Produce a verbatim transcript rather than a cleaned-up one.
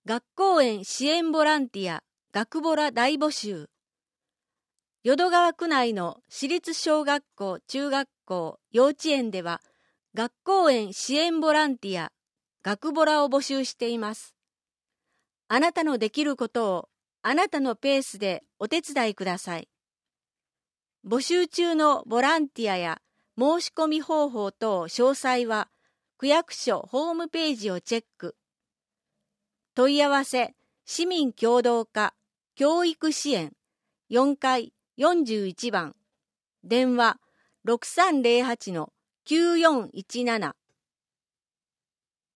学校園支援ボランティア学ボラ大募集。淀川区内の私立小学校、中学校、幼稚園では学校園支援ボランティア学ボラを募集しています。あなたのできることをあなたのペースでお手伝いください。募集中のボランティアや申し込み方法等詳細は区役所ホームページをチェック。問い合わせ市民協働課教育支援よんかいよんじゅういちばん、電話 ろくさんぜろはちのきゅうよんいちなな